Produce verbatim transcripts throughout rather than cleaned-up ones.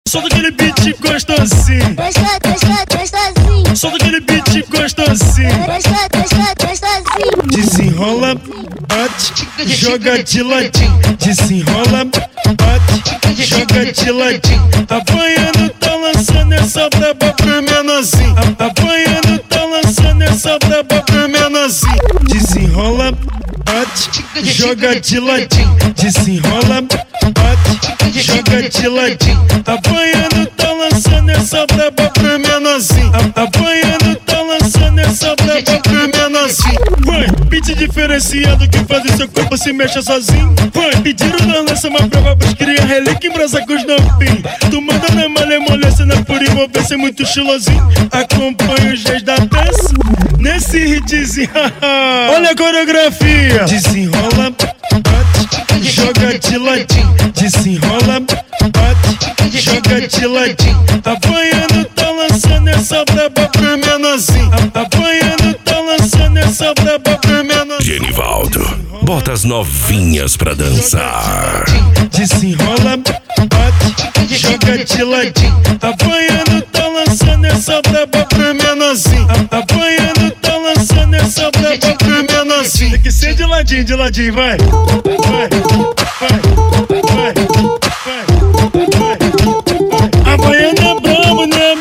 Solta aquele beat gostosinho. Gostosinho, gostosinho. Solta aquele beat gostosinho. Gostosinho, gostosinho. Desenrola, bate, joga de ladinho. Desenrola, bate, joga de ladinho. Apanhando, tá lançando essa braba pro menorzinho. Apanhando, tá lançando essa braba pro menorzinho. Desenrola, bate, joga de ladinho. Desenrola, bate, joga de ladinho. Apanhando, tá lançando essa braba pro menorzinho. Apanhando, tá lançando essa braba pro menorzinho. Vai, beat diferenciado que faz o seu corpo se mexa sozinho. Vai, pediram na lança uma prova pros cria relíquia em brasa com os novinhos. Tu manda na malemolência, na pura envolvência, muito estilosinho. Acompanha os Gs da dança nesse hitzinho. Olha a coreografia. Desenrola, bate, joga de ladinho. Desenrola, bate, joga de ladinho. Apanhando, tá lançando essa braba pro menorzinho. Apanhando, tá lançando essa braba pro menorzinho. Genivaldo, bota as novinhas pra dançar. Desenrola, bate, joga de ladinho. Apanhando, tá lançando essa braba pro menorzinho. Apanhando, tá lançando essa braba pro menorzinho. Tem que ser de ladinho, de ladinho, vai. Vai, vai, vai, vai, vai. A baiana é brabo, né?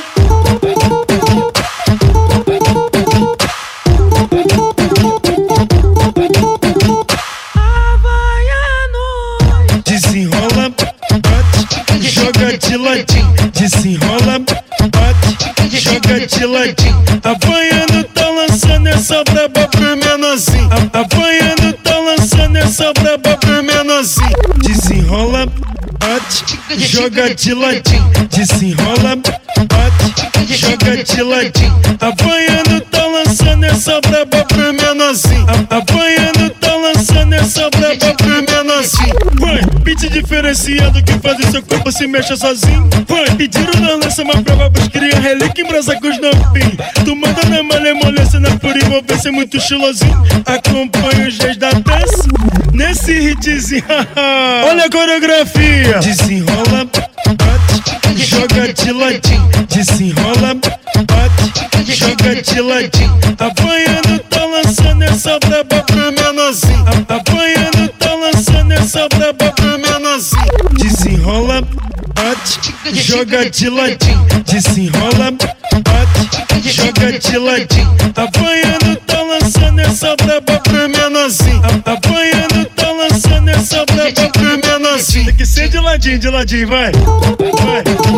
Desenrola, bate, joga de ladinho. Desenrola, bate, joga de ladinho. Apanhando, tá lançando essa braba pro menorzinho. Apanhando, tá lançando essa braba pro menorzinho. Desenrola, bate, joga de ladinho. Desenrola, bate, joga de ladinho. Apanhando, tá lançando essa braba pro menorzinho. Apanhando, tá lançando essa braba pro menorzinho. Vai, beat diferenciado que faz o seu corpo se mexa sozinho. Vai, pediram na lança uma prova pros cria relíquia em brasa com os novinhos. Tu manda na malemolência, na pura envolvência, muito estilosinho. Acompanha os Gs da dança nesse hitzinho. Olha a coreografia. Desenrola, bate, joga de ladinho. Desenrola, bate, joga de ladinho. Apanhando, tá lançando essa braba pro menorzinho. Apanhando, tá lançando essa braba pro menorzinho. Desenrola, bate, joga de ladinho. Desenrola, bate, joga de ladinho. Apanhando, tá lançando essa braba pro menorzinho. Apanhando, tá lançando essa braba pro menorzinho. Tem que ser de ladinho, de ladinho, vai. Vai.